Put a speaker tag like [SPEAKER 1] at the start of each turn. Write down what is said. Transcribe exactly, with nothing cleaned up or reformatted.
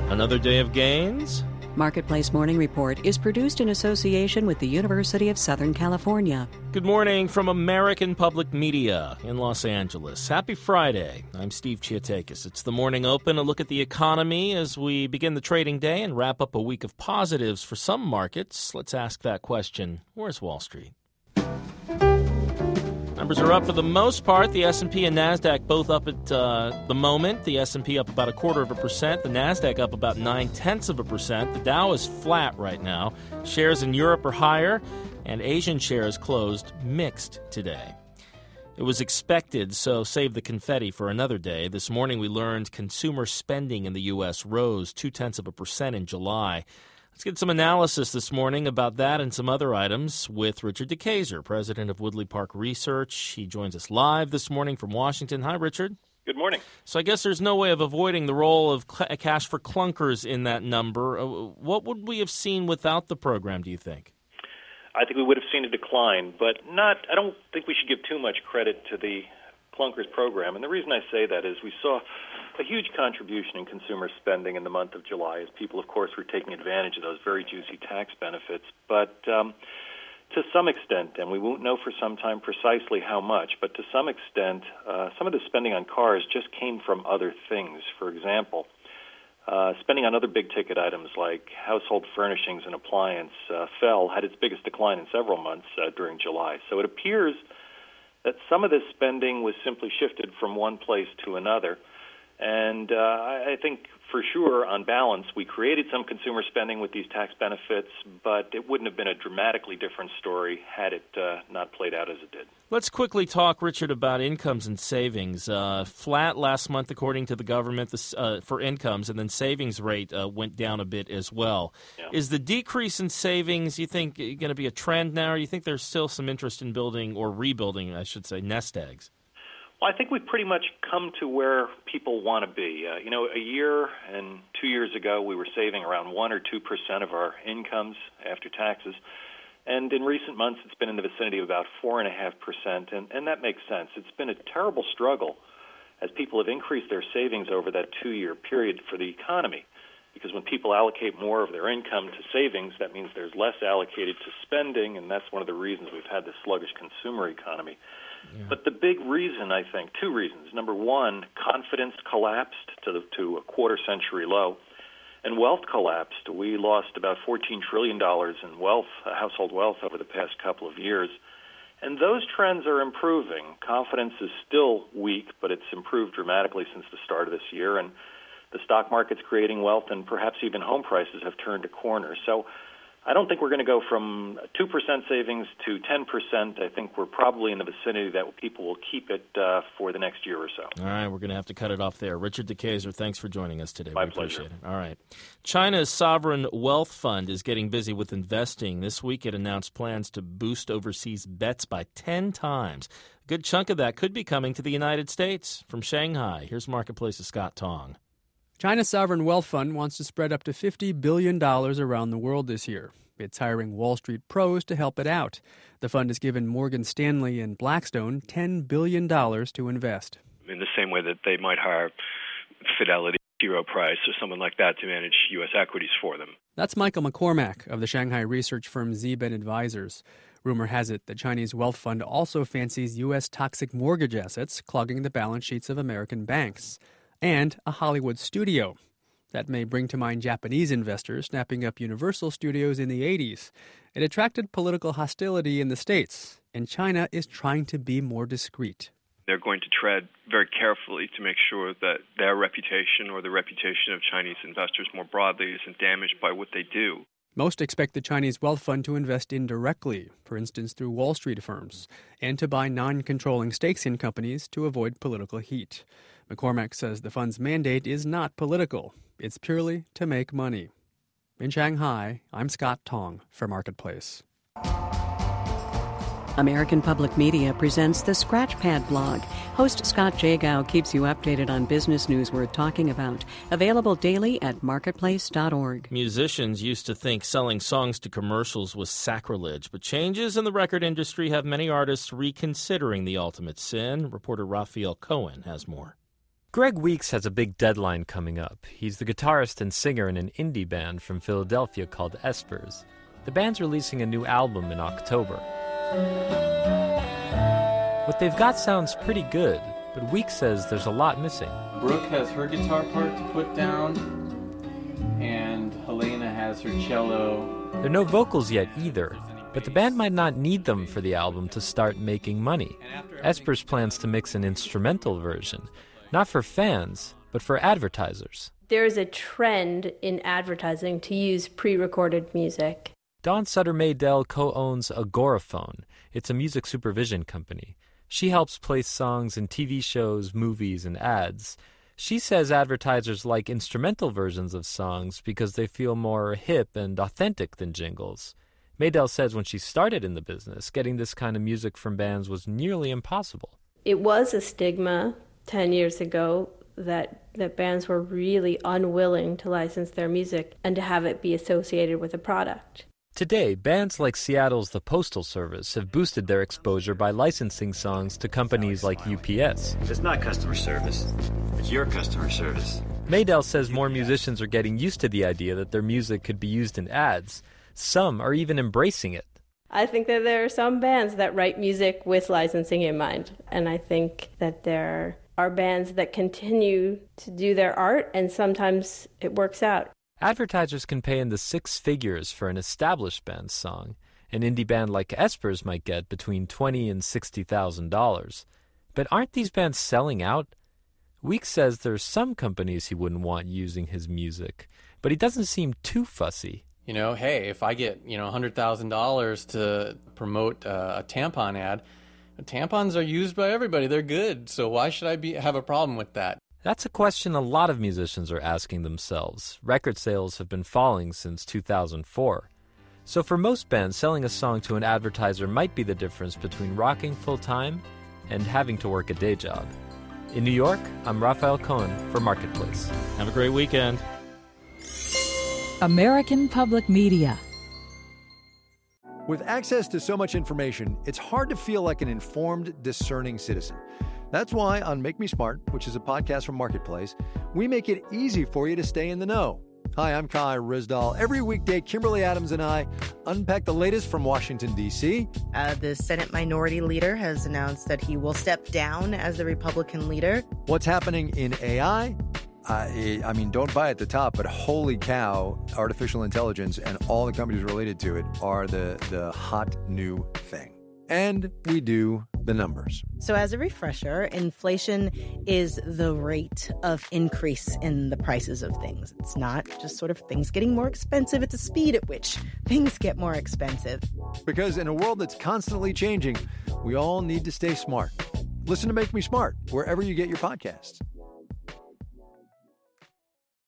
[SPEAKER 1] Another day of gains?
[SPEAKER 2] Marketplace Morning Report is produced in association with the University of Southern California.
[SPEAKER 1] Good morning from American Public Media in Los Angeles. Happy Friday. I'm Steve Chiatakis. It's the Morning Open, a look at the economy as we begin the trading day and wrap up a week of positives for some markets. Let's ask that question. Where's Wall Street? Numbers are up for the most part. The S and P and NASDAQ both up at uh, the moment. The S and P up about a quarter of a percent. The NASDAQ up about nine-tenths of a percent. The Dow is flat right now. Shares in Europe are higher, and Asian shares closed mixed today. It was expected, so save the confetti for another day. This morning we learned consumer spending in the U S rose two-tenths of a percent in July. Let's get some analysis this morning about that and some other items with Richard DeKayser, president of Woodley Park Research. He joins us live this morning from Washington. Hi, Richard.
[SPEAKER 3] Good morning.
[SPEAKER 1] So I guess there's no way of avoiding the role of cl- cash for clunkers in that number. Uh, what would we have seen without the program, do you think?
[SPEAKER 3] I think we would have seen a decline, but not. I don't think we should give too much credit to the clunkers program. And the reason I say that is we saw a huge contribution in consumer spending in the month of July as people, of course, were taking advantage of those very juicy tax benefits. But um, to some extent, and we won't know for some time precisely how much, but to some extent, uh, some of the spending on cars just came from other things. For example, uh, spending on other big-ticket items like household furnishings and appliance uh, fell, had its biggest decline in several months uh, during July. So it appears that some of this spending was simply shifted from one place to another. And uh, I think for sure, on balance, we created some consumer spending with these tax benefits, but it wouldn't have been a dramatically different story had it uh, not played out as it did.
[SPEAKER 1] Let's quickly talk, Richard, about incomes and savings. Uh, flat last month, according to the government, this, uh, for incomes, and then savings rate uh, went down a bit as well. Yeah. Is the decrease in savings, you think, going to be a trend now, or you think there's still some interest in building or rebuilding, I should say, nest eggs?
[SPEAKER 3] Well, I think we've pretty much come to where people want to be. Uh, you know, a year and two years ago, we were saving around one or two percent of our incomes after taxes. And in recent months, it's been in the vicinity of about four point five percent, and, and that makes sense. It's been a terrible struggle as people have increased their savings over that two-year period for the economy. Because when people allocate more of their income to savings, that means there's less allocated to spending, and that's one of the reasons we've had this sluggish consumer economy. Yeah. But the big reason, I think, two reasons. Number one, confidence collapsed to, the, to a quarter-century low, and wealth collapsed. We lost about fourteen trillion dollars in wealth, uh, household wealth, over the past couple of years. And those trends are improving. Confidence is still weak, but it's improved dramatically since the start of this year, and the stock market's creating wealth, and perhaps even home prices have turned a corner. So I don't think we're going to go from two percent savings to ten percent. I think we're probably in the vicinity that people will keep it uh, for the next year or so.
[SPEAKER 1] All right, we're going to have to cut it off there. Richard DeKayser, thanks for joining us today.
[SPEAKER 3] My
[SPEAKER 1] we
[SPEAKER 3] pleasure.
[SPEAKER 1] Appreciate it. All right. China's sovereign wealth fund is getting busy with investing. This week it announced plans to boost overseas bets by ten times. A good chunk of that could be coming to the United States. From Shanghai, here's Marketplace's Scott Tong.
[SPEAKER 4] China's sovereign wealth fund wants to spread up to fifty billion dollars around the world this year. It's hiring Wall Street pros to help it out. The fund has given Morgan Stanley and Blackstone ten billion dollars to invest.
[SPEAKER 5] In the same way that they might hire Fidelity, T. Rowe Price, or someone like that to manage U S equities for them.
[SPEAKER 4] That's Michael McCormack of the Shanghai research firm Zeben Advisors. Rumor has it the Chinese wealth fund also fancies U S toxic mortgage assets clogging the balance sheets of American banks. And a Hollywood studio. That may bring to mind Japanese investors snapping up Universal Studios in the eighties. It attracted political hostility in the States, and China is trying to be more discreet.
[SPEAKER 5] They're going to tread very carefully to make sure that their reputation or the reputation of Chinese investors more broadly isn't damaged by what they do.
[SPEAKER 4] Most expect the Chinese wealth fund to invest indirectly, for instance through Wall Street firms, and to buy non-controlling stakes in companies to avoid political heat. McCormack says the fund's mandate is not political. It's purely to make money. In Shanghai, I'm Scott Tong for Marketplace.
[SPEAKER 2] American Public Media presents the Scratchpad blog. Host Scott Jagow keeps you updated on business news worth talking about. Available daily at marketplace dot org.
[SPEAKER 1] Musicians used to think selling songs to commercials was sacrilege, but changes in the record industry have many artists reconsidering the ultimate sin. Reporter Raphael Cohen has more.
[SPEAKER 6] Greg Weeks has a big deadline coming up. He's the guitarist and singer in an indie band from Philadelphia called Espers. The band's releasing a new album in October. What they've got sounds pretty good, but Weeks says there's a lot missing.
[SPEAKER 7] Brooke has her guitar part to put down, and Helena has her cello.
[SPEAKER 6] There are no vocals yet either, but the band might not need them for the album to start making money. Espers plans to mix an instrumental version, not for fans, but for advertisers.
[SPEAKER 8] There's a trend in advertising to use pre-recorded music.
[SPEAKER 6] Dawn Sutter-Maydell co-owns Agoraphone. It's a music supervision company. She helps place songs in T V shows, movies, and ads. She says advertisers like instrumental versions of songs because they feel more hip and authentic than jingles. Maydell says when she started in the business, getting this kind of music from bands was nearly impossible.
[SPEAKER 8] It was a stigma ten years ago that, that bands were really unwilling to license their music and to have it be associated with a product.
[SPEAKER 6] Today, bands like Seattle's The Postal Service have boosted their exposure by licensing songs to companies like U P S.
[SPEAKER 9] It's not customer service. It's your customer service.
[SPEAKER 6] Maydell says more musicians are getting used to the idea that their music could be used in ads. Some are even embracing it.
[SPEAKER 8] I think that there are some bands that write music with licensing in mind. And I think that there are bands that continue to do their art, and sometimes it works out.
[SPEAKER 6] Advertisers can pay in the six figures for an established band's song. An indie band like Espers might get between twenty thousand dollars and sixty thousand dollars. But aren't these bands selling out? Weeks says there's some companies he wouldn't want using his music, but he doesn't seem too fussy.
[SPEAKER 7] You know, hey, if I get, you know, one hundred thousand dollars to promote uh, a tampon ad, tampons are used by everybody. They're good. So why should I be have a problem with that?
[SPEAKER 6] That's a question a lot of musicians are asking themselves. Record sales have been falling since two thousand four. So for most bands, selling a song to an advertiser might be the difference between rocking full-time and having to work a day job. In New York, I'm Raphael Cohen for Marketplace.
[SPEAKER 1] Have a great weekend.
[SPEAKER 10] American Public Media.
[SPEAKER 11] With access to so much information, it's hard to feel like an informed, discerning citizen. That's why on Make Me Smart, which is a podcast from Marketplace, we make it easy for you to stay in the know. Hi, I'm Kai Rizdal. Every weekday, Kimberly Adams and I unpack the latest from Washington, D C
[SPEAKER 12] Uh, the Senate Minority Leader has announced that he will step down as the Republican leader.
[SPEAKER 11] What's happening in A I? I, I mean, don't buy at the top, but holy cow, artificial intelligence and all the companies related to it are the, the hot new thing. And we do the numbers.
[SPEAKER 12] So as a refresher, inflation is the rate of increase in the prices of things. It's not just sort of things getting more expensive. It's the speed at which things get more expensive.
[SPEAKER 11] Because in a world that's constantly changing, we all need to stay smart. Listen to Make Me Smart wherever you get your podcasts.